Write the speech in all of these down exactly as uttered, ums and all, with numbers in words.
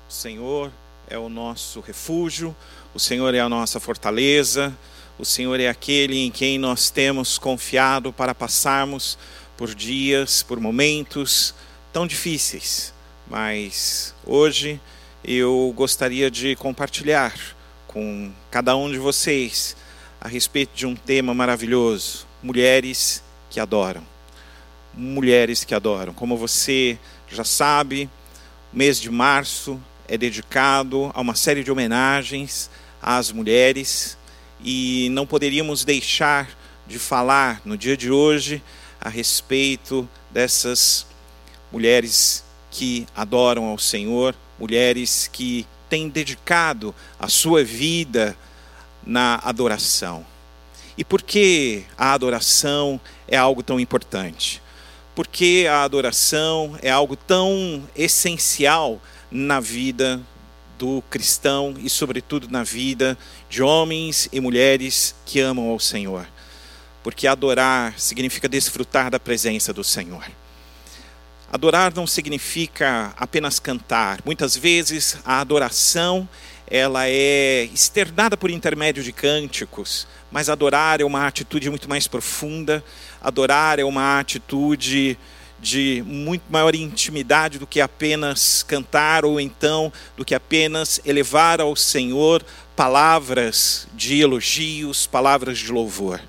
O Senhor é o nosso refúgio, o Senhor é a nossa fortaleza, o Senhor é aquele em quem nós temos confiado para passarmos por dias, por momentos tão difíceis. Mas hoje eu gostaria de compartilhar com cada um de vocês a respeito de um tema maravilhoso: mulheres que adoram. Mulheres que adoram. Como você já sabe, o mês de março é dedicado a uma série de homenagens às mulheres e não poderíamos deixar de falar no dia de hoje a respeito dessas mulheres que adoram ao Senhor, mulheres que têm dedicado a sua vida na adoração. E por que a adoração é algo tão importante? Porque a adoração é algo tão essencial na vida do cristão e, sobretudo, na vida de homens e mulheres que amam ao Senhor. Porque adorar significa desfrutar da presença do Senhor. Adorar não significa apenas cantar. Muitas vezes a adoração ela é externada por intermédio de cânticos, mas adorar é uma atitude muito mais profunda. Adorar é uma atitude de muito maior intimidade do que apenas cantar, ou então do que apenas elevar ao Senhor palavras de elogios, palavras de louvor.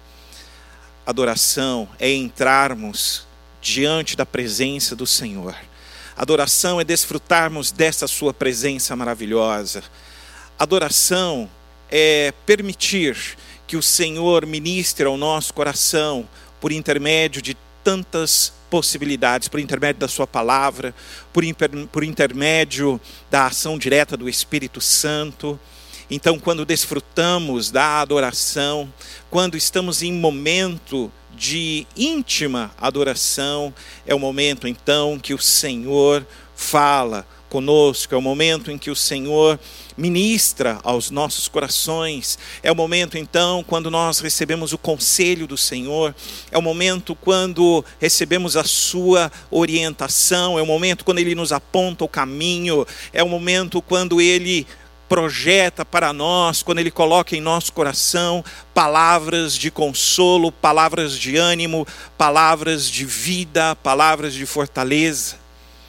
Adoração é entrarmos diante da presença do Senhor. Adoração é desfrutarmos dessa sua presença maravilhosa. Adoração é permitir que o Senhor ministre ao nosso coração por intermédio de tantas possibilidades, por intermédio da sua palavra, por, por intermédio da ação direta do Espírito Santo. Então, quando desfrutamos da adoração, quando estamos em momento de íntima adoração, é o momento então que o Senhor fala conosco, é o momento em que o Senhor ministra aos nossos corações, é o momento então quando nós recebemos o conselho do Senhor, é o momento quando recebemos a sua orientação, é o momento quando Ele nos aponta o caminho, é o momento quando Ele projeta para nós, quando Ele coloca em nosso coração palavras de consolo, palavras de ânimo, palavras de vida, palavras de fortaleza.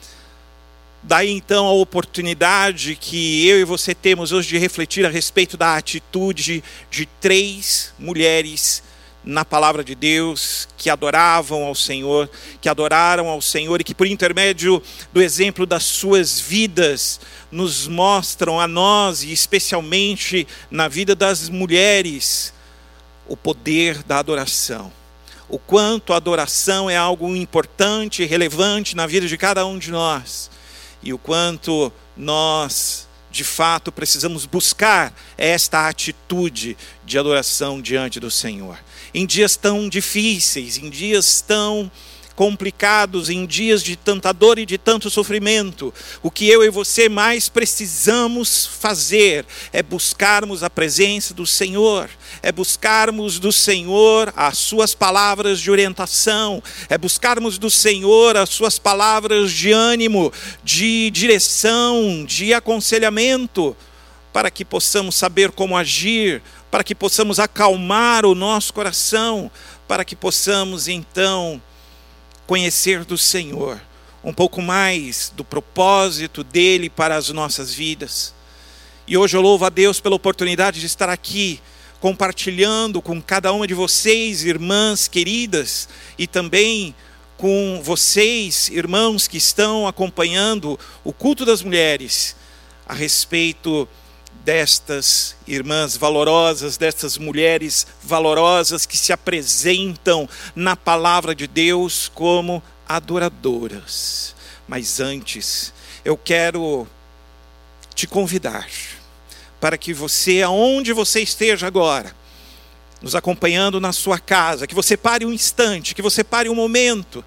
Daí então a oportunidade que eu e você temos hoje de refletir a respeito da atitude de três mulheres na palavra de Deus que adoravam ao Senhor, que adoraram ao Senhor e que por intermédio do exemplo das suas vidas nos mostram a nós, e especialmente na vida das mulheres, o poder da adoração. O quanto a adoração é algo importante e relevante na vida de cada um de nós. E o quanto nós, de fato, precisamos buscar esta atitude de adoração diante do Senhor. Em dias tão difíceis, em dias tão complicados, em dias de tanta dor e de tanto sofrimento, o que eu e você mais precisamos fazer é buscarmos a presença do Senhor, é buscarmos do Senhor as suas palavras de orientação, é buscarmos do Senhor as suas palavras de ânimo, de direção, de aconselhamento, para que possamos saber como agir, para que possamos acalmar o nosso coração, para que possamos então conhecer do Senhor um pouco mais do propósito dele para as nossas vidas. E hoje eu louvo a Deus pela oportunidade de estar aqui compartilhando com cada uma de vocês, irmãs queridas, e também com vocês, irmãos que estão acompanhando o culto das mulheres, a respeito destas irmãs valorosas, destas mulheres valorosas que se apresentam na palavra de Deus como adoradoras. Mas antes, eu quero te convidar para que você, aonde você esteja agora, nos acompanhando na sua casa, que você pare um instante, que você pare um momento,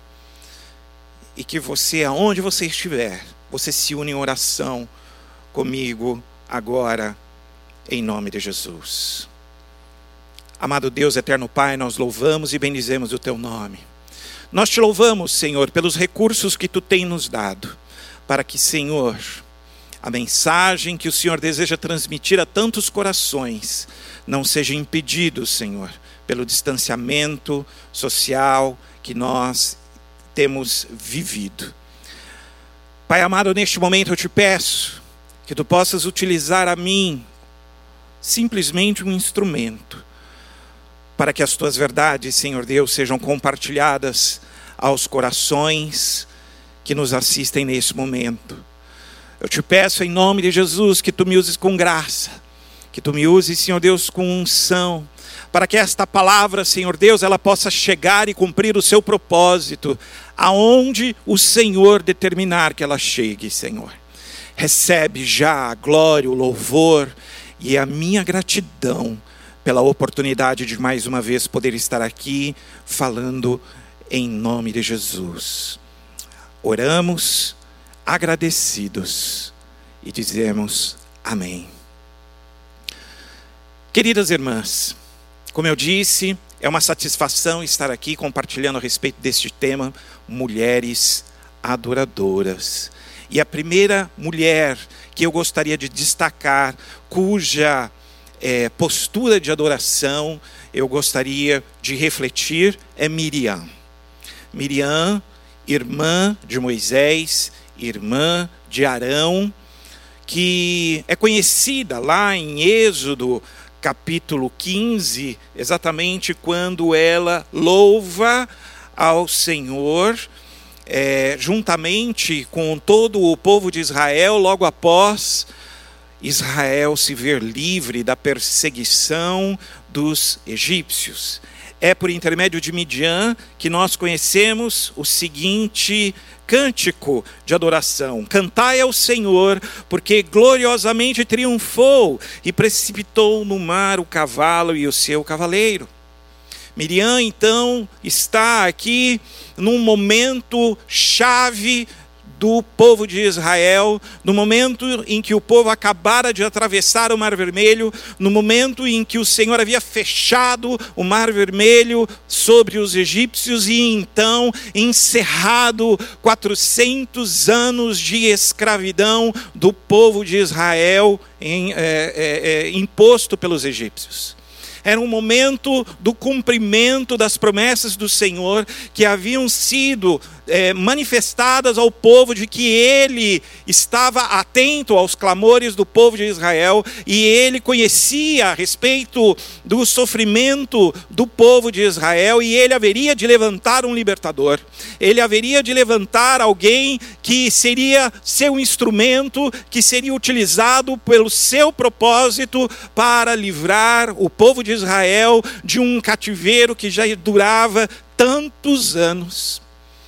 e que você, aonde você estiver, você se une em oração comigo agora, em nome de Jesus. Amado Deus, eterno Pai, nós louvamos e bendizemos o Teu nome. Nós Te louvamos, Senhor, pelos recursos que Tu tem nos dado, para que, Senhor, a mensagem que o Senhor deseja transmitir a tantos corações não seja impedido, Senhor, pelo distanciamento social que nós temos vivido. Pai amado, neste momento eu te peço que tu possas utilizar a mim simplesmente um instrumento para que as tuas verdades, Senhor Deus, sejam compartilhadas aos corações que nos assistem nesse momento. Eu te peço em nome de Jesus que tu me uses com graça, que tu me uses, Senhor Deus, com unção, para que esta palavra, Senhor Deus, ela possa chegar e cumprir o seu propósito, aonde o Senhor determinar que ela chegue, Senhor. Recebe já a glória, o louvor e a minha gratidão pela oportunidade de mais uma vez poder estar aqui falando em nome de Jesus. Oramos agradecidos e dizemos amém. Queridas irmãs, como eu disse, é uma satisfação estar aqui compartilhando a respeito deste tema, mulheres adoradoras. E a primeira mulher que eu gostaria de destacar, cuja é, postura de adoração eu gostaria de refletir, é Miriam. Miriam, irmã de Moisés, irmã de Arão, que é conhecida lá em Êxodo capítulo quinze, exatamente quando ela louva ao Senhor, é, juntamente com todo o povo de Israel, logo após Israel se ver livre da perseguição dos egípcios. É por intermédio de Midian que nós conhecemos o seguinte cântico de adoração: cantai ao Senhor, porque gloriosamente triunfou e precipitou no mar o cavalo e o seu cavaleiro. Miriam, então, está aqui num momento chave do povo de Israel, no momento em que o povo acabara de atravessar o Mar Vermelho, no momento em que o Senhor havia fechado o Mar Vermelho sobre os egípcios e então encerrado quatrocentos anos de escravidão do povo de Israel em, é, é, é, imposto pelos egípcios. Era um momento do cumprimento das promessas do Senhor que haviam sido é, manifestadas ao povo, de que ele estava atento aos clamores do povo de Israel e ele conhecia a respeito do sofrimento do povo de Israel e ele haveria de levantar um libertador. Ele haveria de levantar alguém que seria seu instrumento, que seria utilizado pelo seu propósito para livrar o povo de Israel de um cativeiro que já durava tantos anos.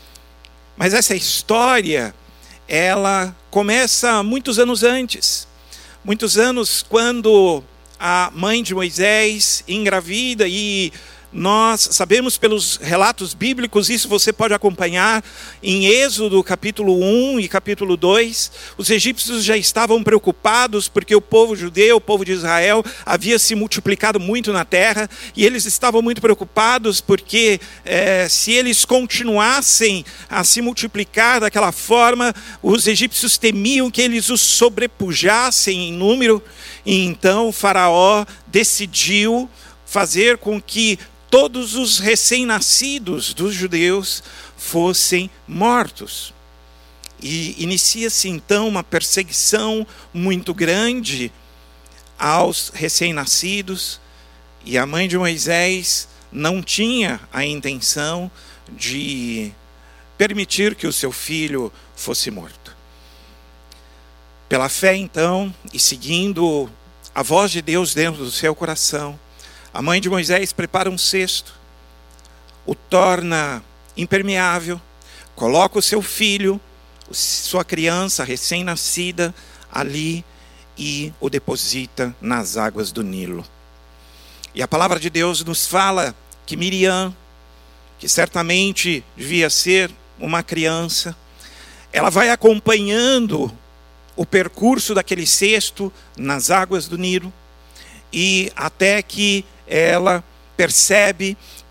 Mas essa história, ela começa muitos anos antes. Muitos anos quando a mãe de Moisés engravida, e nós sabemos pelos relatos bíblicos, isso você pode acompanhar em Êxodo capítulo um e capítulo dois, os egípcios já estavam preocupados porque o povo judeu, o povo de Israel, havia se multiplicado muito na terra, e eles estavam muito preocupados porque é, se eles continuassem a se multiplicar daquela forma, os egípcios temiam que eles os sobrepujassem em número, e então o faraó decidiu fazer com que todos os recém-nascidos dos judeus fossem mortos. E inicia-se então uma perseguição muito grande aos recém-nascidos, e a mãe de Moisés não tinha a intenção de permitir que o seu filho fosse morto. Pela fé então, e seguindo a voz de Deus dentro do seu coração, a mãe de Moisés prepara um cesto, o torna impermeável, coloca o seu filho, sua criança recém-nascida, ali e o deposita nas águas do Nilo. E a palavra de Deus nos fala que Miriam, que certamente devia ser uma criança, ela vai acompanhando o percurso daquele cesto nas águas do Nilo, e até que ela percebe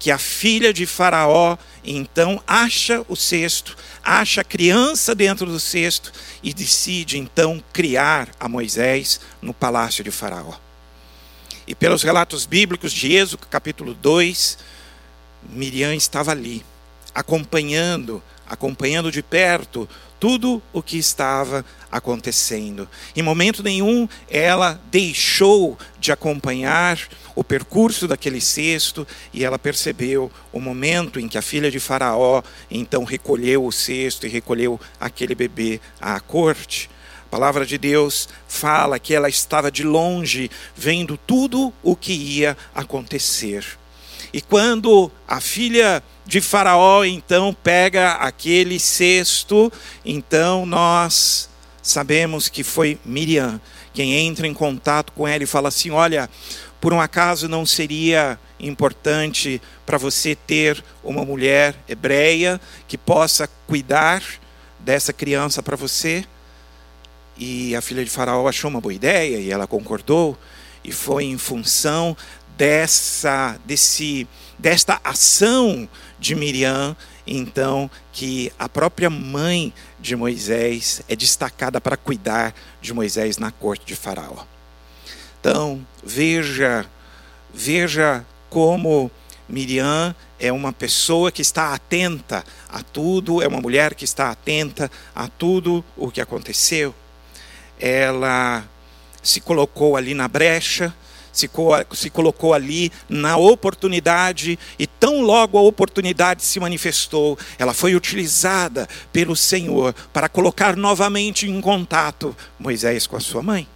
que a filha de Faraó então acha o cesto, acha a criança dentro do cesto e decide então criar a Moisés no palácio de Faraó. E pelos relatos bíblicos de Êxodo capítulo dois, Miriam estava ali, acompanhando, acompanhando de perto tudo o que estava acontecendo. Em momento nenhum ela deixou de acompanhar o percurso daquele cesto, e ela percebeu o momento em que a filha de Faraó então recolheu o cesto e recolheu aquele bebê à corte. A palavra de Deus fala que ela estava de longe vendo tudo o que ia acontecer. E quando a filha de Faraó então pega aquele cesto, então nós sabemos que foi Miriam quem entra em contato com ela e fala assim: olha, por um acaso não seria importante para você ter uma mulher hebreia que possa cuidar dessa criança para você? E a filha de Faraó achou uma boa ideia e ela concordou, e foi em função dessa, desse, desta ação de Miriam, então, que a própria mãe de Moisés é destacada para cuidar de Moisés na corte de Faraó. Então, veja, veja como Miriam é uma pessoa que está atenta a tudo, é uma mulher que está atenta a tudo o que aconteceu. Ela se colocou ali na brecha, se, co- se colocou ali na oportunidade, e tão logo a oportunidade se manifestou, ela foi utilizada pelo Senhor para colocar novamente em contato Moisés com a sua mãe.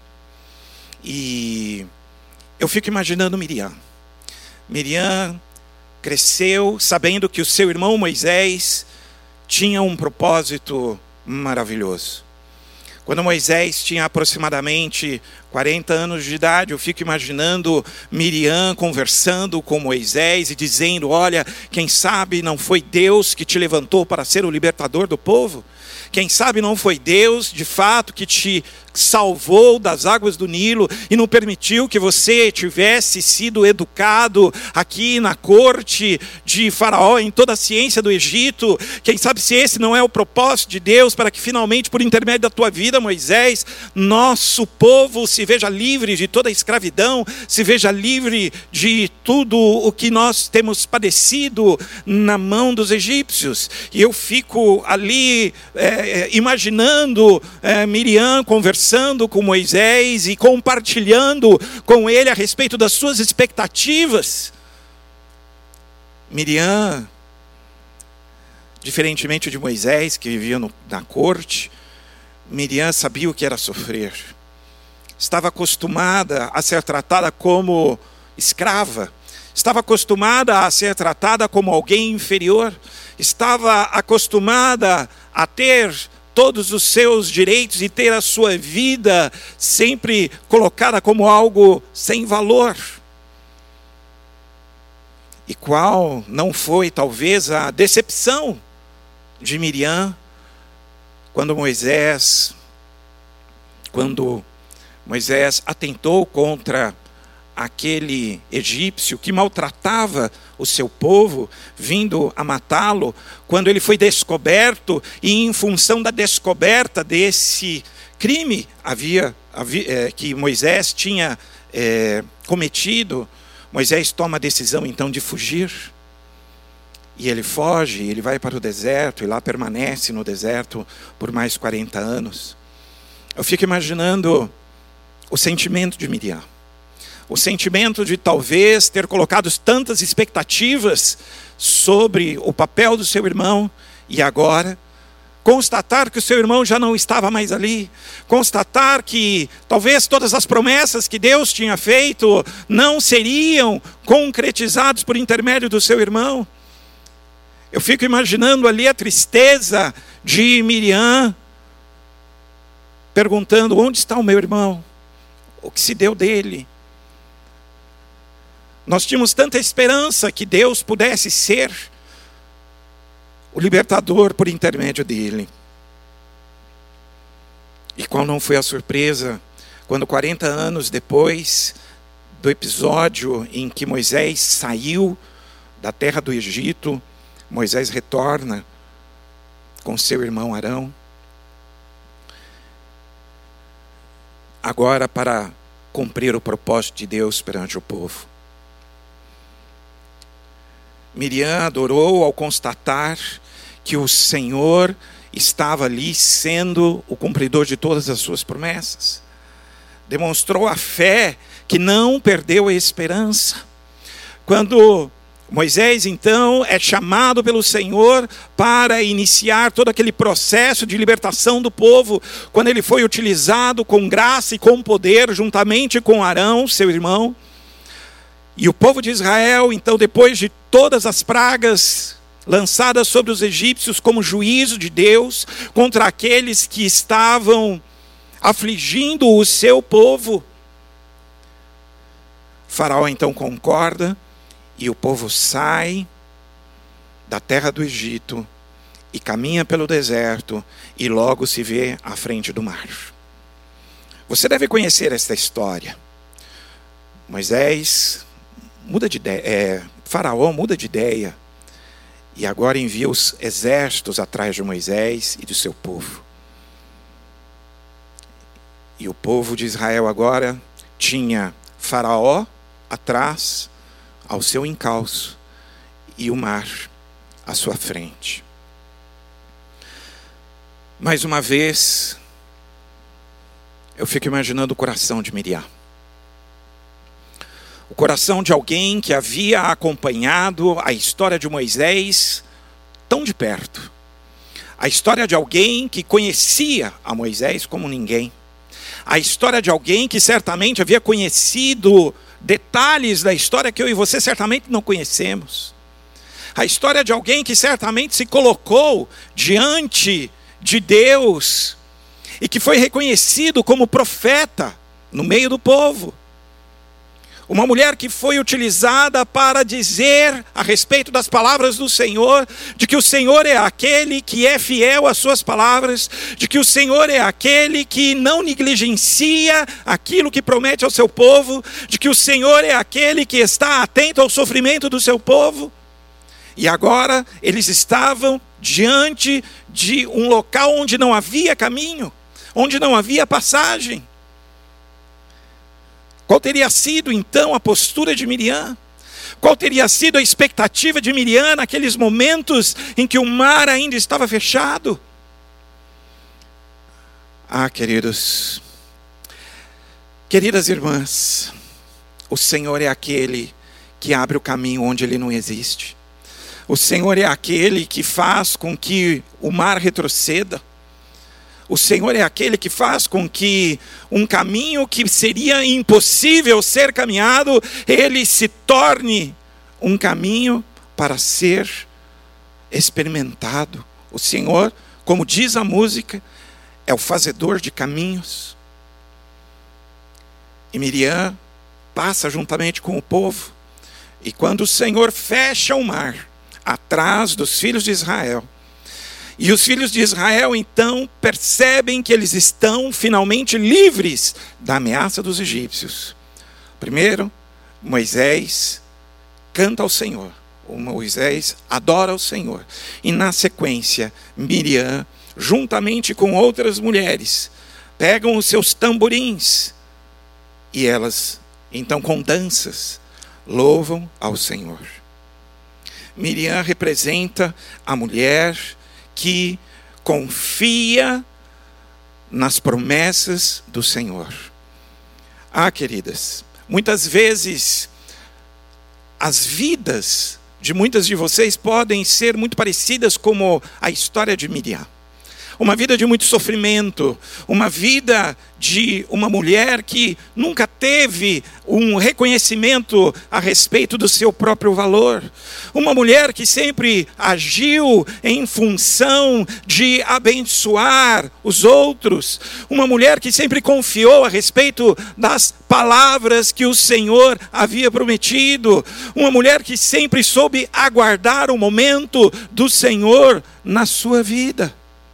E eu fico imaginando Miriam. Miriam cresceu sabendo que o seu irmão Moisés tinha um propósito maravilhoso. Quando Moisés tinha aproximadamente quarenta anos de idade, eu fico imaginando Miriam conversando com Moisés e dizendo: olha, quem sabe não foi Deus que te levantou para ser o libertador do povo? Quem sabe não foi Deus, de fato, que te salvou das águas do Nilo e não permitiu que você tivesse sido educado aqui na corte de Faraó, em toda a ciência do Egito? Quem sabe se esse não é o propósito de Deus, para que finalmente, por intermédio da tua vida, Moisés, nosso povo se veja livre de toda a escravidão, se veja livre de tudo o que nós temos padecido na mão dos egípcios. E eu fico ali é, imaginando é, Miriam conversando com Moisés e compartilhando com ele a respeito das suas expectativas. Miriam, diferentemente de Moisés, que vivia no, na corte, Miriam sabia o que era sofrer. Estava acostumada a ser tratada como escrava. Estava acostumada a ser tratada como alguém inferior. Estava acostumada a ter todos os seus direitos e ter a sua vida sempre colocada como algo sem valor. E qual não foi talvez a decepção de Miriam quando Moisés, quando Moisés atentou contra aquele egípcio que maltratava o seu povo, vindo a matá-lo, quando ele foi descoberto, e em função da descoberta desse crime havia, havia é, que Moisés tinha é, cometido, Moisés toma a decisão então de fugir. E ele foge, ele vai para o deserto, e lá permanece no deserto por mais quarenta anos. Eu fico imaginando o sentimento de Miriam. O sentimento de talvez ter colocado tantas expectativas sobre o papel do seu irmão, e agora constatar que o seu irmão já não estava mais ali, constatar que talvez todas as promessas que Deus tinha feito não seriam concretizadas por intermédio do seu irmão. Eu fico imaginando ali a tristeza de Miriam, perguntando: onde está o meu irmão? O que se deu dele? Nós tínhamos tanta esperança que Deus pudesse ser o libertador por intermédio dele. E qual não foi a surpresa quando quarenta anos depois do episódio em que Moisés saiu da terra do Egito, Moisés retorna com seu irmão Arão, agora para cumprir o propósito de Deus perante o povo. Miriam adorou ao constatar que o Senhor estava ali sendo o cumpridor de todas as suas promessas. Demonstrou a fé que não perdeu a esperança. Quando Moisés, então, é chamado pelo Senhor para iniciar todo aquele processo de libertação do povo, quando ele foi utilizado com graça e com poder, juntamente com Arão, seu irmão, e o povo de Israel, então, depois de todas as pragas lançadas sobre os egípcios como juízo de Deus contra aqueles que estavam afligindo o seu povo, Faraó então concorda e o povo sai da terra do Egito e caminha pelo deserto e logo se vê à frente do mar. Você deve conhecer esta história. Moisés muda de ideia, é, Faraó muda de ideia e agora envia os exércitos atrás de Moisés e do seu povo. E o povo de Israel agora tinha Faraó atrás, ao seu encalço, e o mar à sua frente. Mais uma vez, eu fico imaginando o coração de Miriam. O coração de alguém que havia acompanhado a história de Moisés tão de perto. A história de alguém que conhecia a Moisés como ninguém. A história de alguém que certamente havia conhecido detalhes da história que eu e você certamente não conhecemos. A história de alguém que certamente se colocou diante de Deus e que foi reconhecido como profeta no meio do povo. Uma mulher que foi utilizada para dizer a respeito das palavras do Senhor, de que o Senhor é aquele que é fiel às suas palavras, de que o Senhor é aquele que não negligencia aquilo que promete ao seu povo, de que o Senhor é aquele que está atento ao sofrimento do seu povo. E agora eles estavam diante de um local onde não havia caminho, onde não havia passagem. Qual teria sido então a postura de Miriam? Qual teria sido a expectativa de Miriam naqueles momentos em que o mar ainda estava fechado? Ah, queridos, queridas irmãs, o Senhor é aquele que abre o caminho onde ele não existe. O Senhor é aquele que faz com que o mar retroceda. O Senhor é aquele que faz com que um caminho que seria impossível ser caminhado, ele se torne um caminho para ser experimentado. O Senhor, como diz a música, é o fazedor de caminhos. E Miriam passa juntamente com o povo. E quando o Senhor fecha o mar atrás dos filhos de Israel, e os filhos de Israel então percebem que eles estão finalmente livres da ameaça dos egípcios. Primeiro, Moisés canta ao Senhor. O Moisés adora ao Senhor. E na sequência, Miriam, juntamente com outras mulheres, pegam os seus tamborins. E elas, então com danças, louvam ao Senhor. Miriam representa a mulher que confia nas promessas do Senhor. Ah, queridas, muitas vezes as vidas de muitas de vocês podem ser muito parecidas como a história de Miriam. Uma vida de muito sofrimento, uma vida de uma mulher que nunca teve um reconhecimento a respeito do seu próprio valor. Uma mulher que sempre agiu em função de abençoar os outros. Uma mulher que sempre confiou a respeito das palavras que o Senhor havia prometido. Uma mulher que sempre soube aguardar o momento do Senhor na sua vida.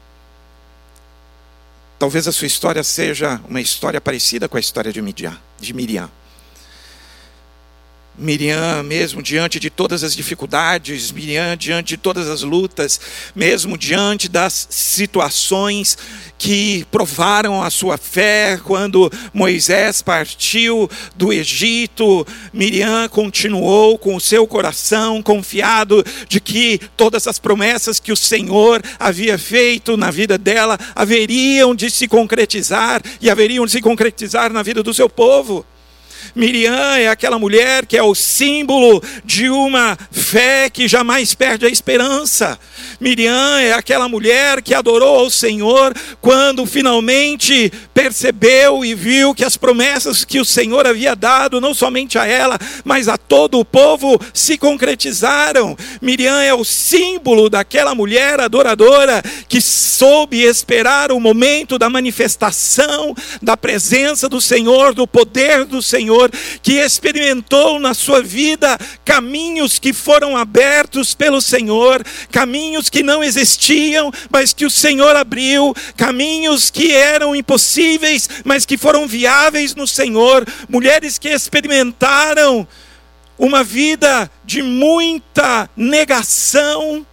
Talvez a sua história seja uma história parecida com a história de Miriam. De Miriam. Miriam, mesmo diante de todas as dificuldades, Miriam diante de todas as lutas, mesmo diante das situações que provaram a sua fé, quando Moisés partiu do Egito, Miriam continuou com o seu coração confiado de que todas as promessas que o Senhor havia feito na vida dela haveriam de se concretizar e haveriam de se concretizar na vida do seu povo. Miriam é aquela mulher que é o símbolo de uma fé que jamais perde a esperança. Miriam é aquela mulher que adorou ao Senhor quando finalmente percebeu e viu que as promessas que o Senhor havia dado, não somente a ela, mas a todo o povo, se concretizaram. Miriam é o símbolo daquela mulher adoradora que soube esperar o momento da manifestação da presença do Senhor, do poder do Senhor, que experimentou na sua vida caminhos que foram abertos pelo Senhor, caminhos que não existiam, mas que o Senhor abriu, caminhos que eram impossíveis, mas que foram viáveis no Senhor, mulheres que experimentaram uma vida de muita negação,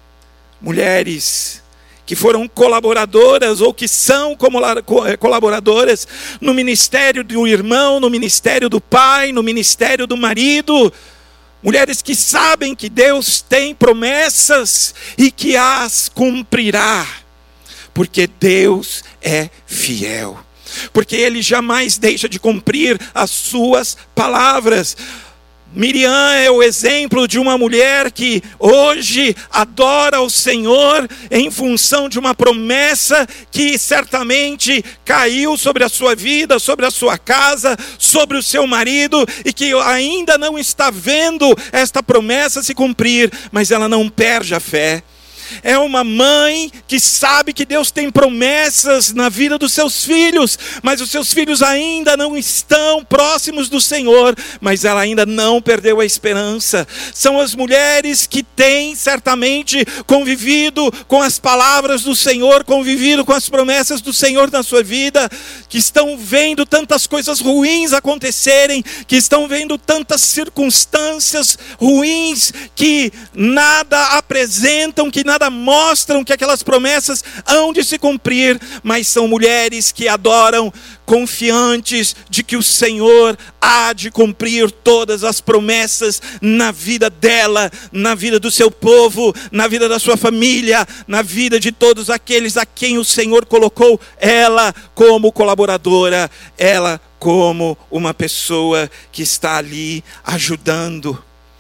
mulheres que foram colaboradoras ou que são colaboradoras no ministério do irmão, no ministério do pai, no ministério do marido. Mulheres que sabem que Deus tem promessas e que as cumprirá, porque Deus é fiel, porque Ele jamais deixa de cumprir as suas palavras. Miriam é o exemplo de uma mulher que hoje adora o Senhor em função de uma promessa que certamente caiu sobre a sua vida, sobre a sua casa, sobre o seu marido, e que ainda não está vendo esta promessa se cumprir, mas ela não perde a fé. É uma mãe que sabe que Deus tem promessas na vida dos seus filhos, mas os seus filhos ainda não estão próximos do Senhor, mas ela ainda não perdeu a esperança. São as mulheres que têm certamente convivido com as palavras do Senhor, convivido com as promessas do Senhor na sua vida, que estão vendo tantas coisas ruins acontecerem, que estão vendo tantas circunstâncias ruins que nada apresentam, que nada mostram que aquelas promessas hão de se cumprir, mas são mulheres que adoram confiantes de que o Senhor há de cumprir todas as promessas na vida dela, na vida do seu povo, na vida da sua família, na vida de todos aqueles a quem o Senhor colocou ela como colaboradora, ela como uma pessoa que está ali ajudando.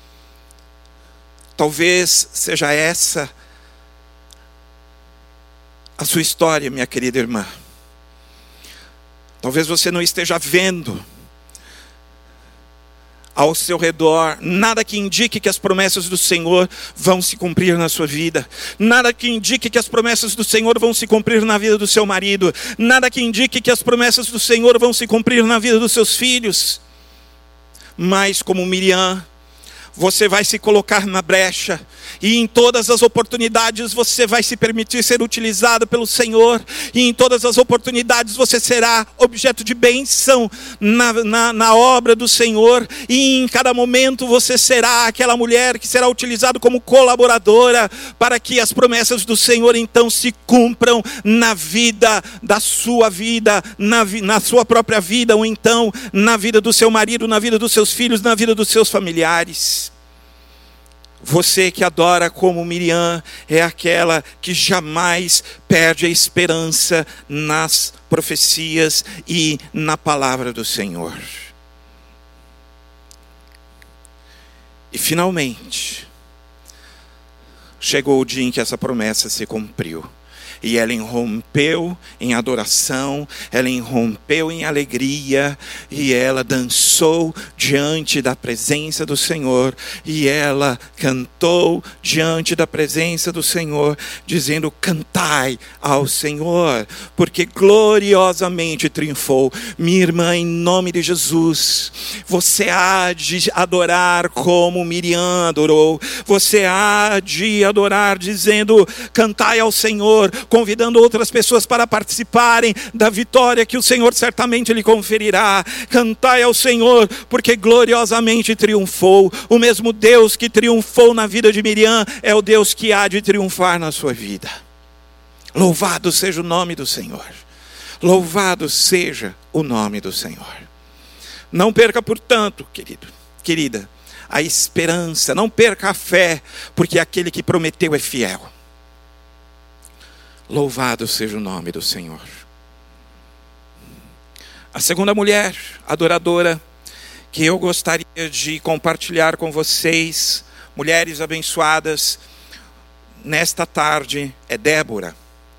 Talvez seja essa a sua história, minha querida irmã. Talvez você não esteja vendo ao seu redor nada que indique que as promessas do Senhor vão se cumprir na sua vida, nada que indique que as promessas do Senhor vão se cumprir na vida do seu marido, nada que indique que as promessas do Senhor vão se cumprir na vida dos seus filhos. Mas como Miriam, você vai se colocar na brecha, e em todas as oportunidades você vai se permitir ser utilizado pelo Senhor, e em todas as oportunidades você será objeto de bênção na, na, na obra do Senhor, e em cada momento você será aquela mulher que será utilizada como colaboradora, para que as promessas do Senhor então se cumpram na vida da sua vida, na, na sua própria vida, ou então na vida do seu marido, na vida dos seus filhos, na vida dos seus familiares. Você que adora como Miriam é aquela que jamais perde a esperança nas profecias e na palavra do Senhor. E finalmente, chegou o dia em que essa promessa se cumpriu. E ela irrompeu em adoração, ela irrompeu em alegria, e ela dançou diante da presença do Senhor, e ela cantou diante da presença do Senhor, dizendo: cantai ao Senhor, porque gloriosamente triunfou. Minha irmã, em nome de Jesus, você há de adorar como Miriam adorou, você há de adorar dizendo: cantai ao Senhor, convidando outras pessoas para participarem da vitória que o Senhor certamente lhe conferirá. Cantai ao Senhor, porque gloriosamente triunfou. O mesmo Deus que triunfou na vida de Miriam é o Deus que há de triunfar na sua vida. Louvado seja o nome do Senhor. Louvado seja o nome do Senhor. Não perca, portanto, querido, querida, a esperança, não perca a fé, porque aquele que prometeu é fiel. Louvado seja o nome do Senhor. A segunda mulher adoradora que eu gostaria de compartilhar com vocês, mulheres abençoadas, nesta tarde, é Débora.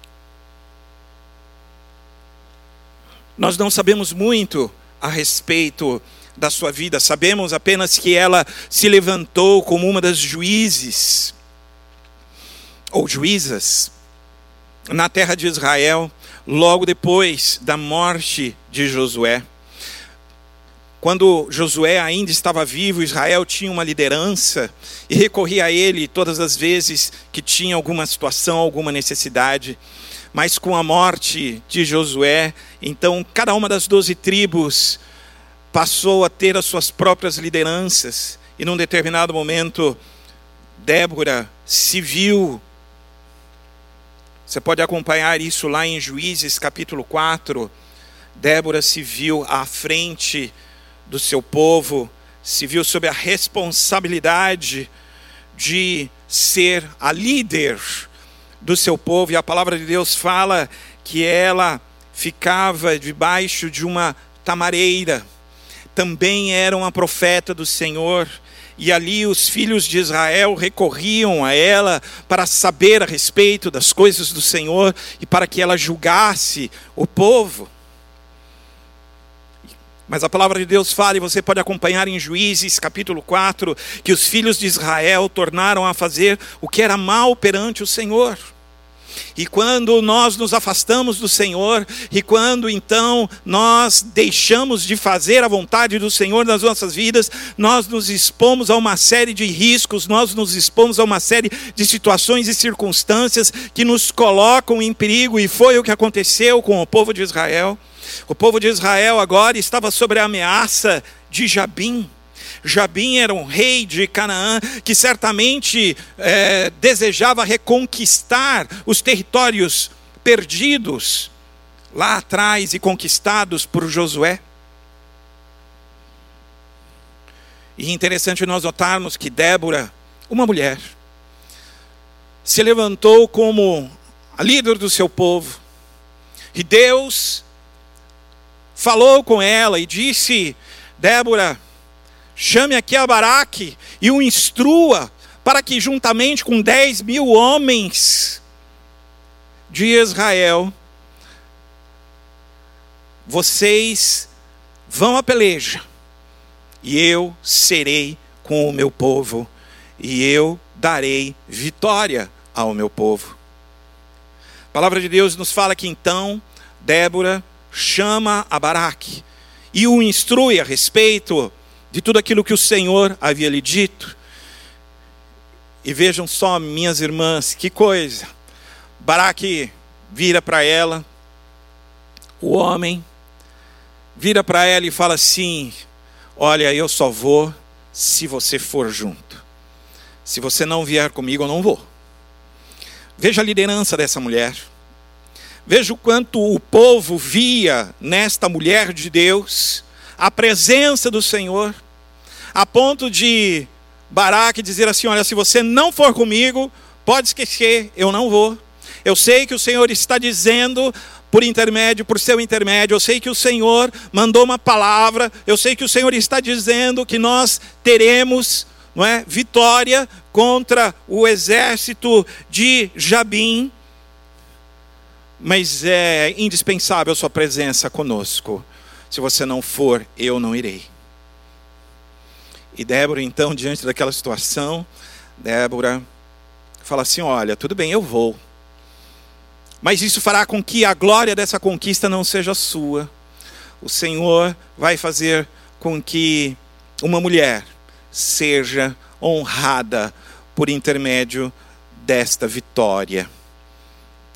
Nós não sabemos muito a respeito da sua vida, sabemos apenas que ela se levantou como uma das juízes, ou juízas, na terra de Israel, logo depois da morte de Josué. Quando Josué ainda estava vivo, Israel tinha uma liderança e recorria a ele todas as vezes que tinha alguma situação, alguma necessidade. Mas com a morte de Josué, então cada uma das doze tribos passou a ter as suas próprias lideranças. E num determinado momento, Débora se viu. Você pode acompanhar isso lá em Juízes capítulo quatro. Débora se viu à frente do seu povo, se viu sob a responsabilidade de ser a líder do seu povo. E a palavra de Deus fala que ela ficava debaixo de uma tamareira. Também era uma profeta do Senhor. E ali os filhos de Israel recorriam a ela para saber a respeito das coisas do Senhor e para que ela julgasse o povo. Mas a palavra de Deus fala, e você pode acompanhar em Juízes capítulo quatro, que os filhos de Israel tornaram a fazer o que era mal perante o Senhor. E quando nós nos afastamos do Senhor, e quando então nós deixamos de fazer a vontade do Senhor nas nossas vidas, nós nos expomos a uma série de riscos, nós nos expomos a uma série de situações e circunstâncias que nos colocam em perigo, e foi o que aconteceu com o povo de Israel. O povo de Israel agora estava sob a ameaça de Jabim. Jabim era um rei de Canaã que certamente é, desejava reconquistar os territórios perdidos lá atrás e conquistados por Josué. E é interessante nós notarmos que Débora, uma mulher, se levantou como a líder do seu povo. E Deus falou com ela e disse: Débora, chame aqui a Baraque e o instrua para que juntamente com dez mil homens de Israel, vocês vão à peleja e eu serei com o meu povo e eu darei vitória ao meu povo. A palavra de Deus nos fala que então Débora chama a Baraque e o instrui a respeito de tudo aquilo que o Senhor havia lhe dito. E vejam só, minhas irmãs, que coisa. Baraque vira para ela, o homem vira para ela e fala assim: olha, eu só vou se você for junto. Se você não vier comigo, eu não vou. Veja a liderança dessa mulher. Veja o quanto o povo via nesta mulher de Deus a presença do Senhor, a ponto de Baraque dizer assim: olha, se você não for comigo, pode esquecer, eu não vou. Eu sei que o Senhor está dizendo por intermédio, por seu intermédio, eu sei que o Senhor mandou uma palavra, eu sei que o Senhor está dizendo que nós teremos, não é, vitória contra o exército de Jabim, mas é indispensável a sua presença conosco. Se você não for, eu não irei. E Débora, então, diante daquela situação, Débora fala assim: olha, tudo bem, eu vou. Mas isso fará com que a glória dessa conquista não seja sua. O Senhor vai fazer com que uma mulher seja honrada por intermédio desta vitória.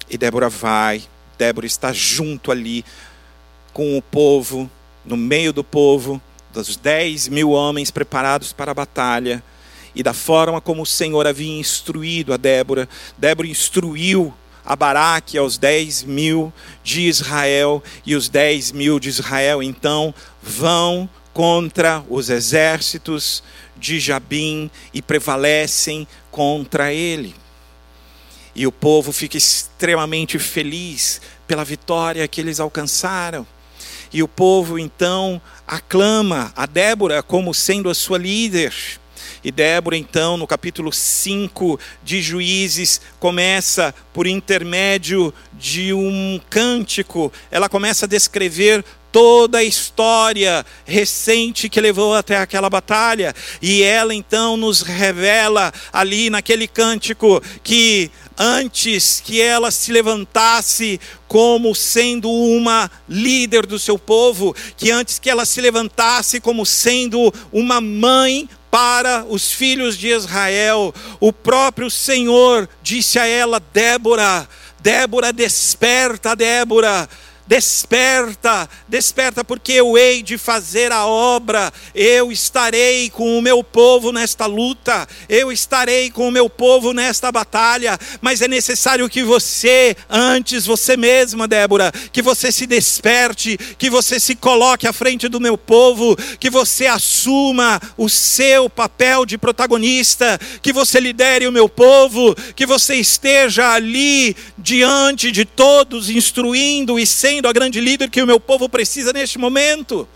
E Débora vai, Débora está junto ali com o povo, no meio do povo, dos dez mil homens preparados para a batalha. E da forma como o Senhor havia instruído a Débora, Débora instruiu a Baraque aos dez mil de Israel, e os dez mil de Israel então vão contra os exércitos de Jabim e prevalecem contra ele. E o povo fica extremamente feliz pela vitória que eles alcançaram. E o povo então aclama a Débora como sendo a sua líder. E Débora então, no capítulo cinco de Juízes, começa por intermédio de um cântico, ela começa a descrever toda a história recente que levou até aquela batalha. E ela então nos revela ali naquele cântico que antes que ela se levantasse como sendo uma líder do seu povo, que antes que ela se levantasse como sendo uma mãe para os filhos de Israel, o próprio Senhor disse a ela: Débora, Débora, desperta, Débora, desperta, desperta, porque eu hei de fazer a obra, eu estarei com o meu povo nesta luta, eu estarei com o meu povo nesta batalha, mas é necessário que você, antes, você mesma, Débora, que você se desperte, que você se coloque à frente do meu povo, que você assuma o seu papel de protagonista, que você lidere o meu povo, que você esteja ali diante de todos, instruindo e sendo a grande líder que o meu povo precisa neste momento.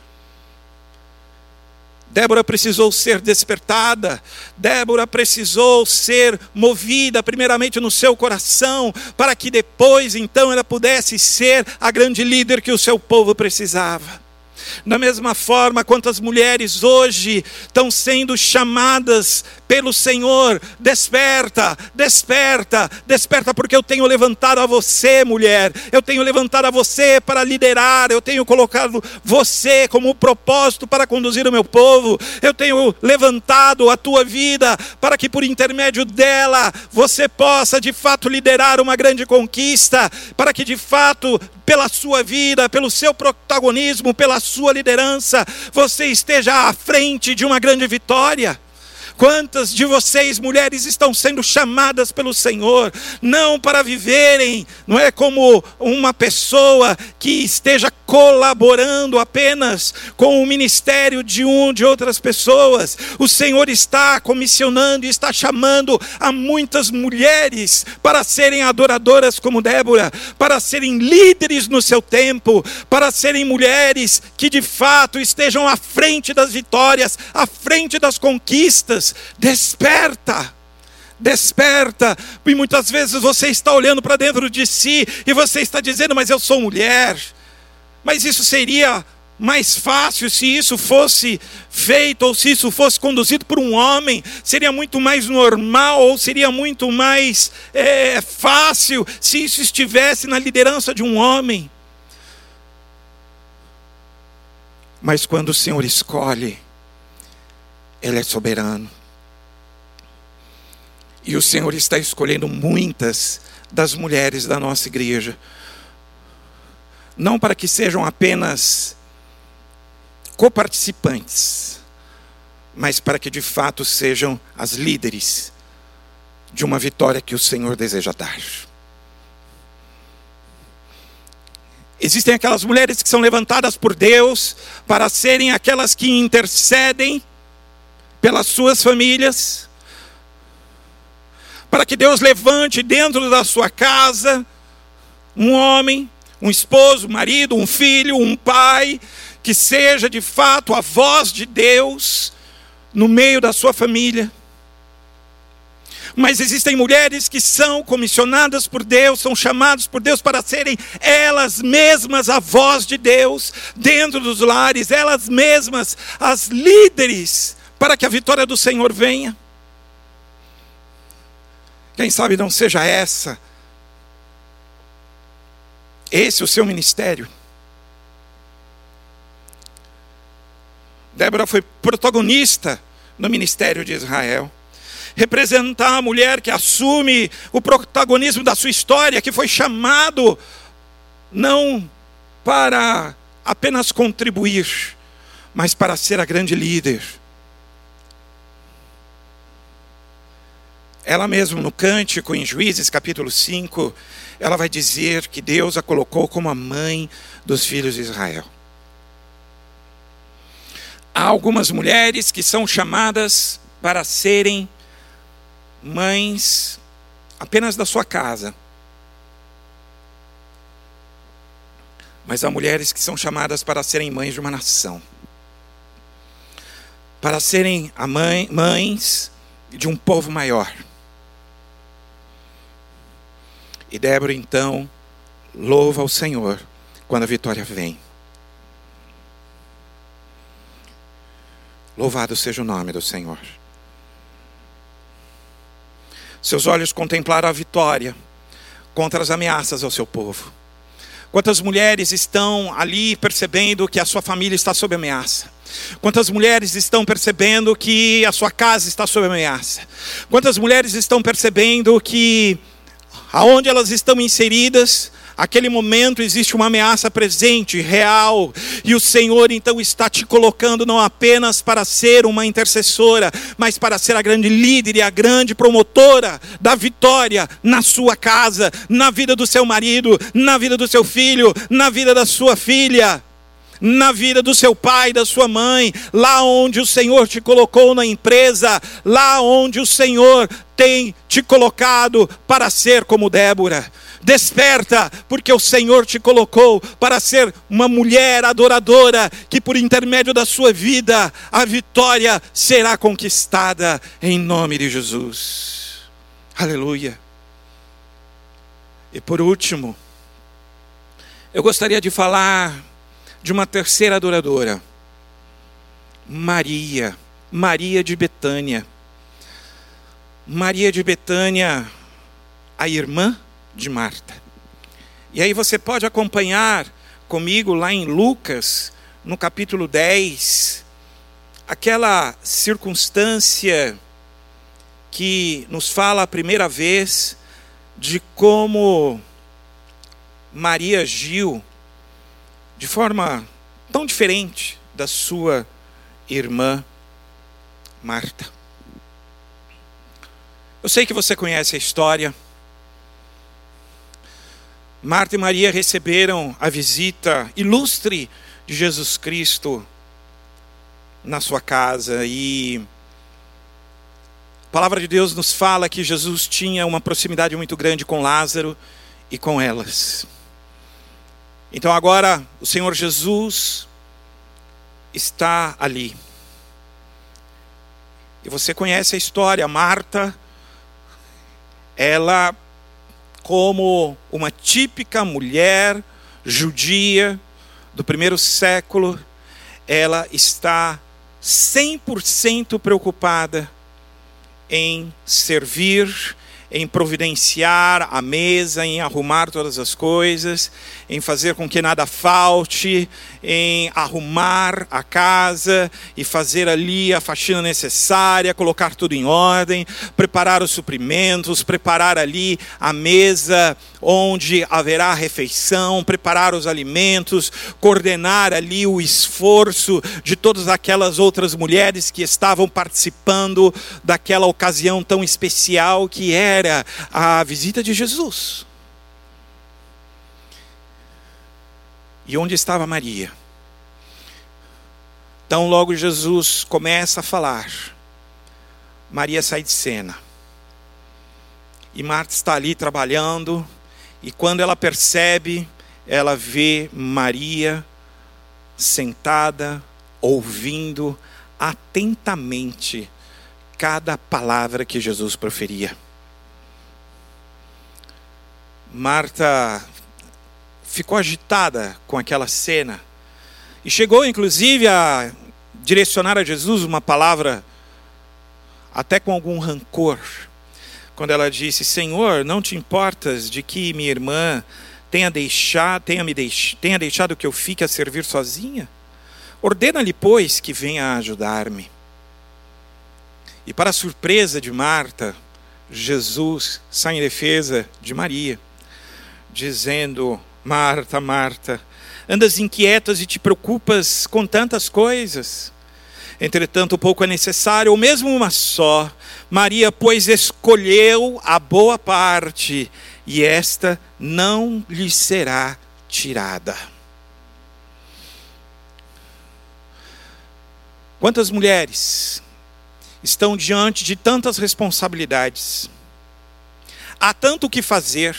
Débora precisou ser despertada, Débora precisou ser movida primeiramente no seu coração, para que depois então ela pudesse ser a grande líder que o seu povo precisava. Da mesma forma, quantas mulheres hoje estão sendo chamadas pelo Senhor: desperta, desperta, desperta, porque eu tenho levantado a você, mulher, eu tenho levantado a você para liderar, eu tenho colocado você como propósito para conduzir o meu povo, eu tenho levantado a tua vida para que por intermédio dela você possa de fato liderar uma grande conquista, para que de fato pela sua vida, pelo seu protagonismo, pela sua liderança, você esteja à frente de uma grande vitória. Quantas de vocês, mulheres, estão sendo chamadas pelo Senhor, não para viverem, não é como uma pessoa que esteja colaborando apenas com o ministério de um, de outras pessoas. O Senhor está comissionando e está chamando a muitas mulheres para serem adoradoras como Débora, para serem líderes no seu tempo, para serem mulheres que de fato estejam à frente das vitórias, à frente das conquistas. Desperta, desperta. E muitas vezes você está olhando para dentro de si e você está dizendo: mas eu sou mulher. Mas isso seria mais fácil se isso fosse feito, ou se isso fosse conduzido por um homem. Seria muito mais normal, ou seria muito mais é, fácil se isso estivesse na liderança de um homem. Mas quando o Senhor escolhe, Ele é soberano. E o Senhor está escolhendo muitas das mulheres da nossa igreja, não para que sejam apenas coparticipantes, mas para que de fato sejam as líderes de uma vitória que o Senhor deseja dar. Existem aquelas mulheres que são levantadas por Deus para serem aquelas que intercedem pelas suas famílias, para que Deus levante dentro da sua casa um homem, um esposo, um marido, um filho, um pai, que seja de fato a voz de Deus no meio da sua família. Mas existem mulheres que são comissionadas por Deus, são chamadas por Deus para serem elas mesmas a voz de Deus dentro dos lares, elas mesmas as líderes para que a vitória do Senhor venha. Quem sabe não seja essa, esse o seu ministério. Débora foi protagonista no ministério de Israel. representar a mulher que assume o protagonismo da sua história, que foi chamado não para apenas contribuir, mas para ser a grande líder. Ela mesma no cântico em Juízes capítulo cinco, ela vai dizer que Deus a colocou como a mãe dos filhos de Israel. Há algumas mulheres que são chamadas para serem mães apenas da sua casa. Mas há mulheres que são chamadas para serem mães de uma nação. Para serem a mãe, mães de um povo maior. E Débora então louva ao Senhor quando a vitória vem. Louvado seja o nome do Senhor. Seus olhos contemplaram a vitória contra as ameaças ao seu povo. Quantas mulheres estão ali percebendo que a sua família está sob ameaça? Quantas mulheres estão percebendo que a sua casa está sob ameaça? Quantas mulheres estão percebendo que aonde elas estão inseridas, aquele momento existe uma ameaça presente, real, e o Senhor então está te colocando não apenas para ser uma intercessora, mas para ser a grande líder e a grande promotora da vitória na sua casa, na vida do seu marido, na vida do seu filho, na vida da sua filha, na vida do seu pai, da sua mãe, lá onde o Senhor te colocou na empresa, lá onde o Senhor tem te colocado para ser como Débora. Desperta, porque o Senhor te colocou para ser uma mulher adoradora, que por intermédio da sua vida, a vitória será conquistada em nome de Jesus. Aleluia. E por último, eu gostaria de falar de uma terceira adoradora, Maria, Maria de Betânia. Maria de Betânia, a irmã de Marta. E aí você pode acompanhar comigo lá em Lucas, no capítulo dez, aquela circunstância que nos fala a primeira vez de como Maria agiu de forma tão diferente da sua irmã Marta. Eu sei que você conhece a história. Marta e Maria receberam a visita ilustre de Jesus Cristo na sua casa. E a palavra de Deus nos fala que Jesus tinha uma proximidade muito grande com Lázaro e com elas. Então agora o Senhor Jesus está ali. E você conhece a história. Marta, ela, como uma típica mulher judia do primeiro século, ela está cem por cento preocupada em servir, em providenciar a mesa, em arrumar todas as coisas, em fazer com que nada falte, em arrumar a casa e fazer ali a faxina necessária, colocar tudo em ordem, preparar os suprimentos, preparar ali a mesa onde haverá a refeição, preparar os alimentos, coordenar ali o esforço de todas aquelas outras mulheres que estavam participando daquela ocasião tão especial que era Era a visita de Jesus. E onde estava Maria? Então logo Jesus começa a falar, Maria sai de cena. E Marta está ali trabalhando, e quando ela percebe, ela vê Maria sentada, ouvindo atentamente cada palavra que Jesus proferia. Marta ficou agitada com aquela cena e chegou inclusive a direcionar a Jesus uma palavra até com algum rancor, quando ela disse: Senhor, não te importas de que minha irmã tenha deixado, tenha me deix, tenha deixado que eu fique a servir sozinha? Ordena-lhe, pois, que venha ajudar-me. E para a surpresa de Marta, Jesus sai em defesa de Maria, dizendo: Marta, Marta, andas inquietas e te preocupas com tantas coisas. Entretanto, pouco é necessário, ou mesmo uma só. Maria, pois, escolheu a boa parte, e esta não lhe será tirada. Quantas mulheres estão diante de tantas responsabilidades? Há tanto o que fazer.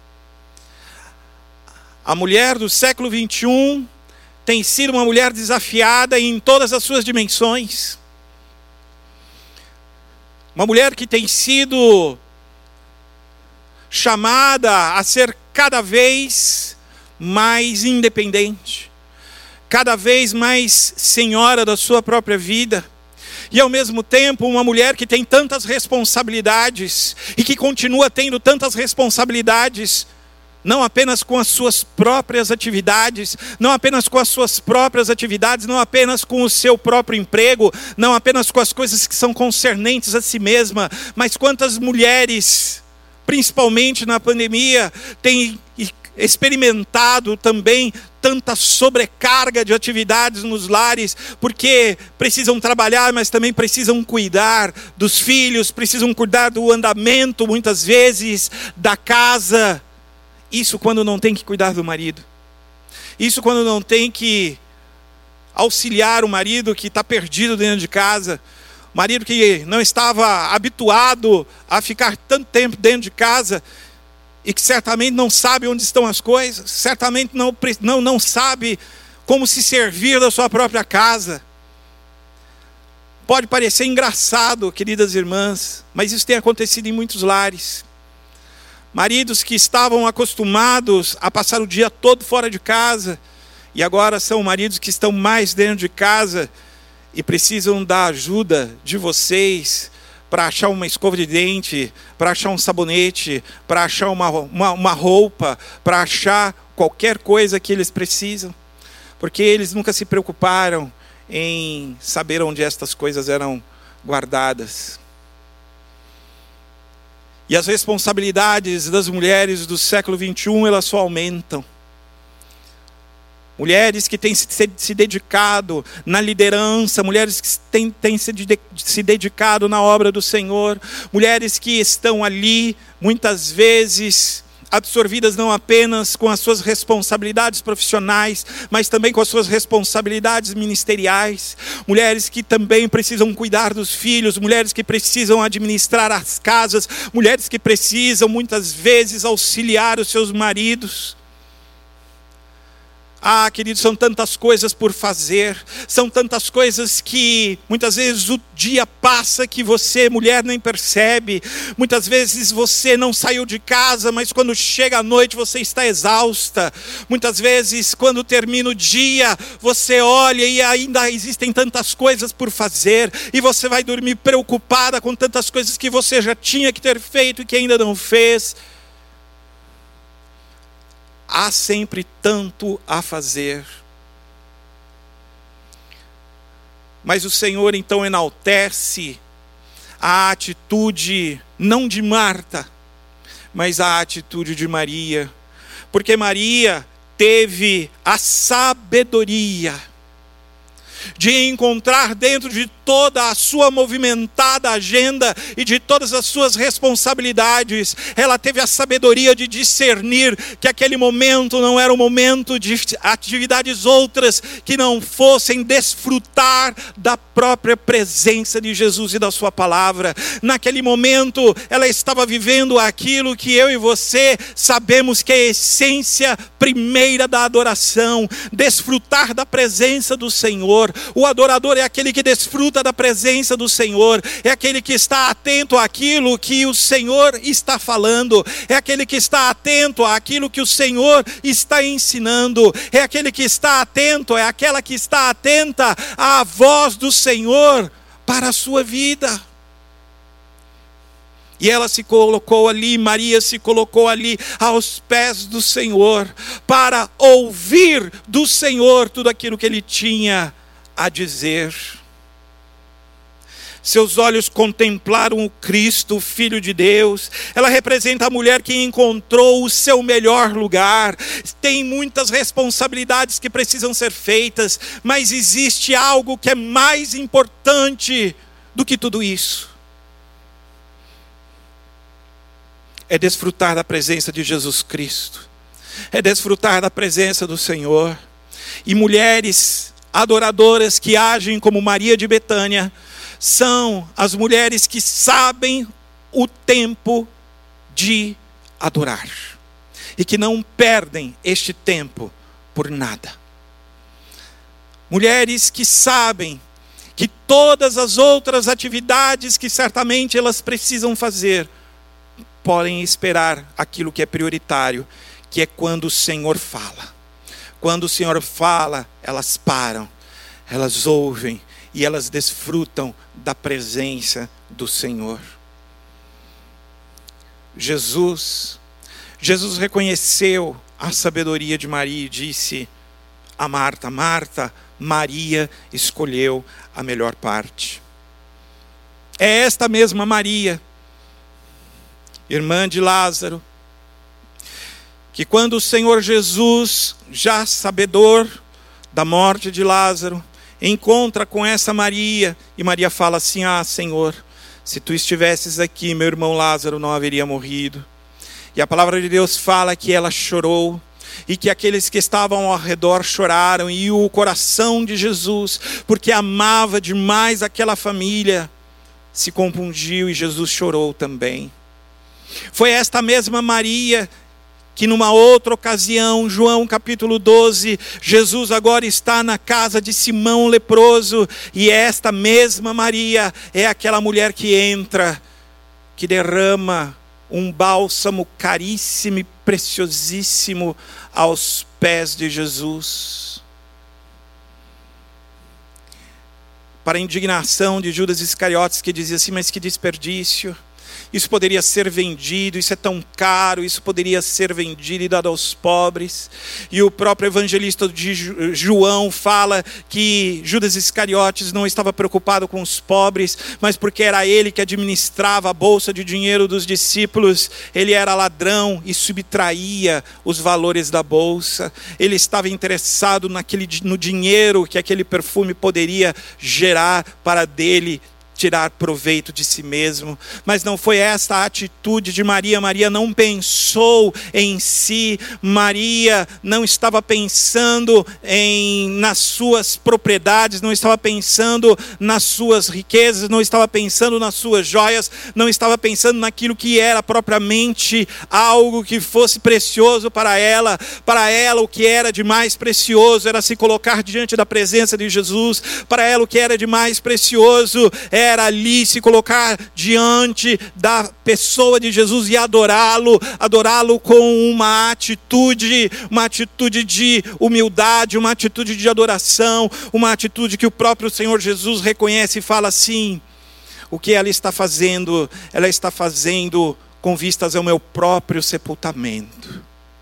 A mulher do século vinte e um tem sido uma mulher desafiada em todas as suas dimensões. Uma mulher que tem sido chamada a ser cada vez mais independente, cada vez mais senhora da sua própria vida. E ao mesmo tempo uma mulher que tem tantas responsabilidades e que continua tendo tantas responsabilidades, não apenas com as suas próprias atividades, não apenas com as suas próprias atividades, não apenas com o seu próprio emprego, não apenas com as coisas que são concernentes a si mesma, mas quantas mulheres, principalmente na pandemia, têm experimentado também tanta sobrecarga de atividades nos lares, porque precisam trabalhar, mas também precisam cuidar dos filhos, precisam cuidar do andamento, muitas vezes, da casa. Isso quando não tem que cuidar do marido. Isso quando não tem que auxiliar o marido que está perdido dentro de casa. O marido que não estava habituado a ficar tanto tempo dentro de casa e que certamente não sabe onde estão as coisas, certamente não, não, não sabe como se servir da sua própria casa. Pode parecer engraçado, queridas irmãs, mas isso tem acontecido em muitos lares. Maridos que estavam acostumados a passar o dia todo fora de casa, e agora são maridos que estão mais dentro de casa e precisam da ajuda de vocês para achar uma escova de dente, para achar um sabonete, para achar uma, uma, uma roupa, para achar qualquer coisa que eles precisam. Porque eles nunca se preocuparam em saber onde estas coisas eram guardadas. E as responsabilidades das mulheres do século vinte e um, elas só aumentam. Mulheres que têm se dedicado na liderança, mulheres que têm, têm se dedicado na obra do Senhor, mulheres que estão ali, muitas vezes, absorvidas não apenas com as suas responsabilidades profissionais, mas também com as suas responsabilidades ministeriais. Mulheres que também precisam cuidar dos filhos, mulheres que precisam administrar as casas, mulheres que precisam, muitas vezes, auxiliar os seus maridos. Ah, queridos, são tantas coisas por fazer, são tantas coisas que muitas vezes o dia passa que você, mulher, nem percebe. Muitas vezes você não saiu de casa, mas quando chega a noite você está exausta. Muitas vezes quando termina o dia, você olha e ainda existem tantas coisas por fazer, e você vai dormir preocupada com tantas coisas que você já tinha que ter feito e que ainda não fez. Há sempre tanto a fazer. Mas o Senhor então enaltece a atitude não de Marta, mas a atitude de Maria. Porque Maria teve a sabedoria de encontrar dentro de toda a sua movimentada agenda e de todas as suas responsabilidades, ela teve a sabedoria de discernir que aquele momento não era um momento de atividades outras que não fossem desfrutar da própria presença de Jesus e da sua palavra. Naquele momento ela estava vivendo aquilo que eu e você sabemos que é a essência primeira da adoração, desfrutar da presença do Senhor. O adorador é aquele que desfruta da presença do Senhor, é aquele que está atento àquilo que o Senhor está falando, é aquele que está atento àquilo que o Senhor está ensinando, é aquele que está atento, é aquela que está atenta à voz do Senhor para a sua vida. E ela se colocou ali, Maria se colocou ali aos pés do Senhor, para ouvir do Senhor tudo aquilo que ele tinha a dizer. Seus olhos contemplaram o Cristo, o Filho de Deus. Ela representa a mulher que encontrou o seu melhor lugar. Tem muitas responsabilidades que precisam ser feitas, mas existe algo que é mais importante do que tudo isso. É desfrutar da presença de Jesus Cristo. É desfrutar da presença do Senhor. E mulheres adoradoras que agem como Maria de Betânia são as mulheres que sabem o tempo de adorar. E que não perdem este tempo por nada. Mulheres que sabem que todas as outras atividades que certamente elas precisam fazer, podem esperar aquilo que é prioritário, que é quando o Senhor fala. Quando o Senhor fala, elas param, elas ouvem e elas desfrutam da presença do Senhor. Jesus, Jesus reconheceu a sabedoria de Maria e disse a Marta: Marta, Maria escolheu a melhor parte. É esta mesma Maria, irmã de Lázaro, que quando o Senhor Jesus, já sabedor da morte de Lázaro, encontra com essa Maria, e Maria fala assim: ah, Senhor, se tu estivesses aqui, meu irmão Lázaro não haveria morrido. E a palavra de Deus fala que ela chorou, e que aqueles que estavam ao redor choraram, e o coração de Jesus, porque amava demais aquela família, se compungiu e Jesus chorou também. Foi esta mesma Maria que numa outra ocasião, João capítulo doze, Jesus agora está na casa de Simão leproso, e esta mesma Maria é aquela mulher que entra, que derrama um bálsamo caríssimo e preciosíssimo aos pés de Jesus. Para a indignação de Judas Iscariotes, que dizia assim: mas que desperdício, isso poderia ser vendido, isso é tão caro, isso poderia ser vendido e dado aos pobres. E o próprio evangelista de João fala que Judas Iscariotes não estava preocupado com os pobres, mas porque era ele que administrava a bolsa de dinheiro dos discípulos. Ele era ladrão e subtraía os valores da bolsa. Ele estava interessado naquele, no dinheiro que aquele perfume poderia gerar para dele tirar proveito de si mesmo. Mas não foi esta a atitude de Maria. Maria não pensou em si. Maria não estava pensando em, nas suas propriedades, não estava pensando nas suas riquezas, não estava pensando nas suas joias, não estava pensando naquilo que era propriamente algo que fosse precioso para ela. Para ela o que era de mais precioso era se colocar diante da presença de Jesus. Para ela o que era de mais precioso era era ali se colocar diante da pessoa de Jesus e adorá-lo, adorá-lo com uma atitude, uma atitude de humildade, uma atitude de adoração, uma atitude que o próprio Senhor Jesus reconhece e fala assim: o que ela está fazendo? Ela está fazendo com vistas ao meu próprio sepultamento.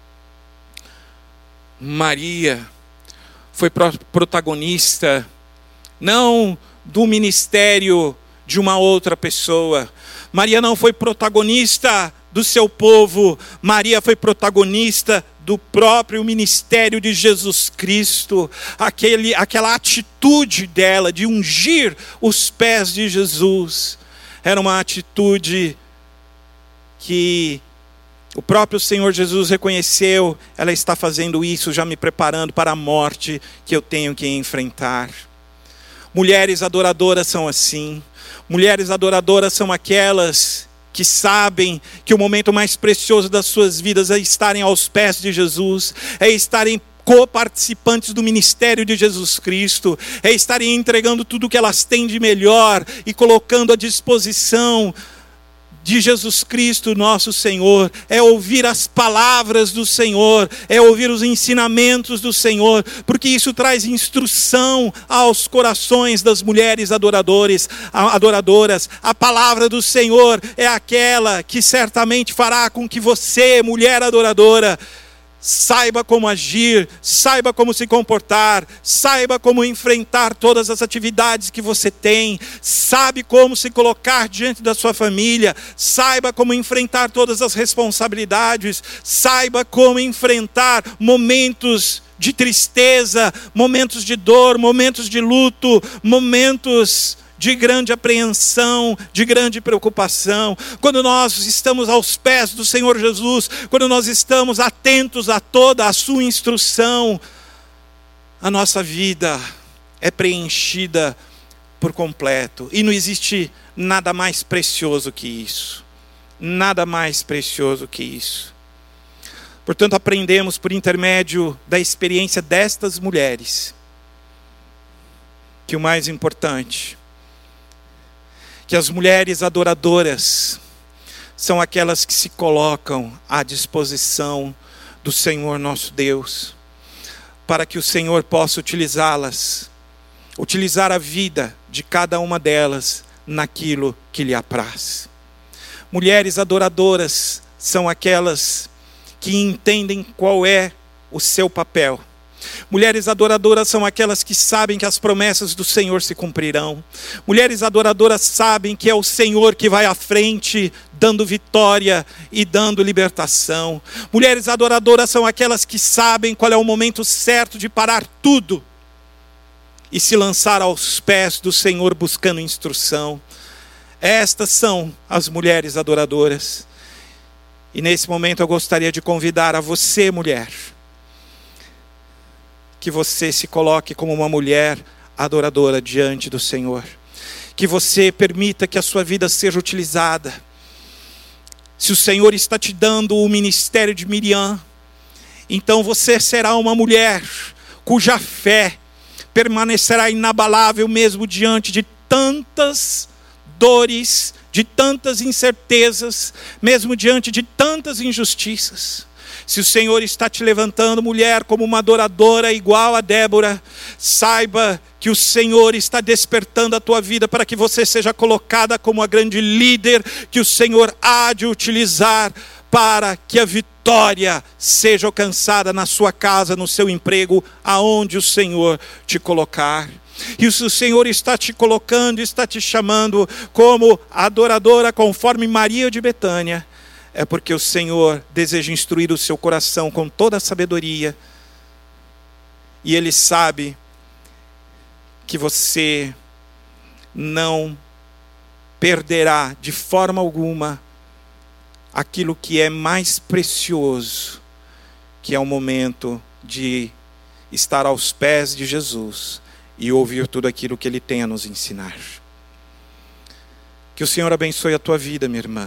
Maria foi protagonista não do ministério de uma outra pessoa. Maria não foi protagonista do seu povo. Maria foi protagonista do próprio ministério de Jesus Cristo. Aquele, aquela atitude dela de ungir os pés de Jesus era uma atitude que o próprio Senhor Jesus reconheceu. Ela está fazendo isso, já me preparando para a morte que eu tenho que enfrentar. Mulheres adoradoras são assim. Mulheres adoradoras são aquelas que sabem que o momento mais precioso das suas vidas é estarem aos pés de Jesus, é estarem co-participantes do ministério de Jesus Cristo, é estarem entregando tudo o que elas têm de melhor e colocando à disposição de Jesus Cristo, nosso Senhor. É ouvir as palavras do Senhor, é ouvir os ensinamentos do Senhor, porque isso traz instrução aos corações das mulheres adoradores, adoradoras. A palavra do Senhor é aquela que certamente fará com que você, mulher adoradora, saiba como agir, saiba como se comportar, saiba como enfrentar todas as atividades que você tem, sabe como se colocar diante da sua família, saiba como enfrentar todas as responsabilidades, saiba como enfrentar momentos de tristeza, momentos de dor, momentos de luto, momentos de grande apreensão, de grande preocupação. Quando nós estamos aos pés do Senhor Jesus, quando nós estamos atentos a toda a sua instrução, a nossa vida é preenchida por completo. E não existe nada mais precioso que isso. Nada mais precioso que isso. Portanto, aprendemos por intermédio da experiência destas mulheres que o mais importante, que as mulheres adoradoras são aquelas que se colocam à disposição do Senhor nosso Deus, para que o Senhor possa utilizá-las, utilizar a vida de cada uma delas naquilo que lhe apraz. Mulheres adoradoras são aquelas que entendem qual é o seu papel. Mulheres adoradoras são aquelas que sabem que as promessas do Senhor se cumprirão. Mulheres adoradoras sabem que é o Senhor que vai à frente, dando vitória e dando libertação. Mulheres adoradoras são aquelas que sabem qual é o momento certo de parar tudo e se lançar aos pés do Senhor buscando instrução. Estas são as mulheres adoradoras. E nesse momento eu gostaria de convidar a você, mulher, que você se coloque como uma mulher adoradora diante do Senhor. Que você permita que a sua vida seja utilizada. Se o Senhor está te dando o ministério de Miriam, então você será uma mulher cuja fé permanecerá inabalável mesmo diante de tantas dores, de tantas incertezas, mesmo diante de tantas injustiças. Se o Senhor está te levantando, mulher, como uma adoradora igual a Débora, saiba que o Senhor está despertando a tua vida para que você seja colocada como a grande líder que o Senhor há de utilizar para que a vitória seja alcançada na sua casa, no seu emprego, aonde o Senhor te colocar. E se o Senhor está te colocando, está te chamando como adoradora conforme Maria de Betânia, é porque o Senhor deseja instruir o seu coração com toda a sabedoria. E Ele sabe que você não perderá de forma alguma aquilo que é mais precioso, que é o momento de estar aos pés de Jesus e ouvir tudo aquilo que Ele tem a nos ensinar. Que o Senhor abençoe a tua vida, minha irmã.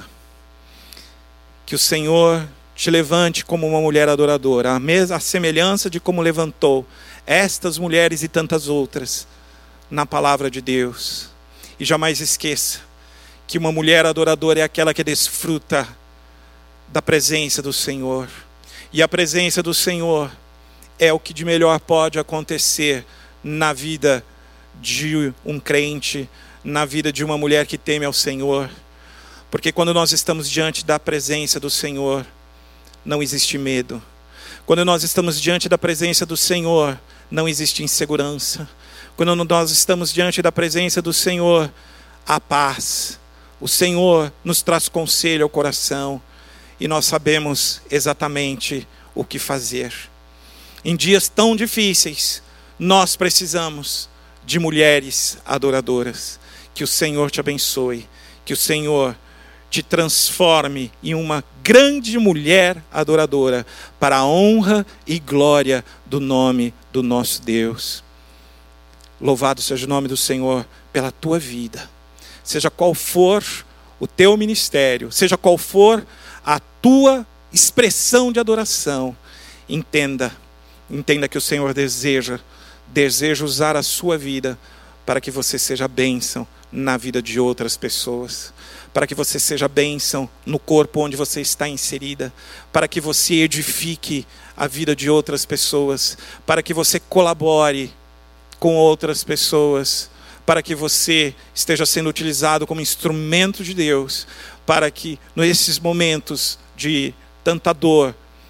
Que o Senhor te levante como uma mulher adoradora, a mesma a semelhança de como levantou estas mulheres e tantas outras na palavra de Deus. E jamais esqueça que uma mulher adoradora é aquela que desfruta da presença do Senhor. E a presença do Senhor é o que de melhor pode acontecer na vida de um crente, na vida de uma mulher que teme ao Senhor. Porque quando nós estamos diante da presença do Senhor, não existe medo. Quando nós estamos diante da presença do Senhor, não existe insegurança. Quando nós estamos diante da presença do Senhor, há paz. O Senhor nos traz conselho ao coração e nós sabemos exatamente o que fazer. Em dias tão difíceis, nós precisamos de mulheres adoradoras. Que o Senhor te abençoe, que o Senhor te transforme em uma grande mulher adoradora, para a honra e glória do nome do nosso Deus. Louvado seja o nome do Senhor pela tua vida. Seja qual for o teu ministério, seja qual for a tua expressão de adoração, entenda, entenda que o Senhor deseja, deseja usar a sua vida para que você seja bênção na vida de outras pessoas, para que você seja bênção no corpo onde você está inserida, para que você edifique a vida de outras pessoas, para que você colabore com outras pessoas, para que você esteja sendo utilizado como instrumento de Deus, para que nesses momentos de tanta dor,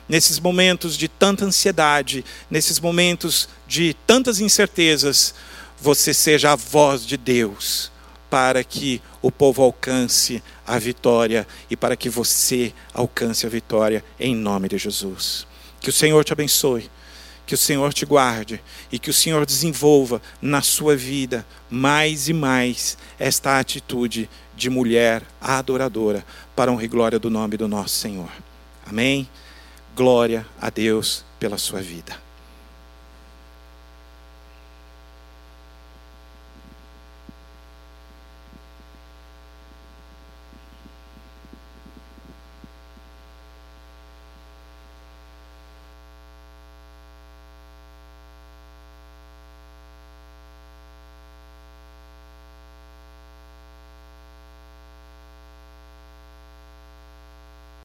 nesses momentos de tanta ansiedade, nesses momentos de tantas incertezas, você seja a voz de Deus, para que o povo alcance a vitória e para que você alcance a vitória em nome de Jesus. Que o Senhor te abençoe, que o Senhor te guarde e que o Senhor desenvolva na sua vida mais e mais esta atitude de mulher adoradora para a honra e glória do nome do nosso Senhor. Amém? Glória a Deus pela sua vida.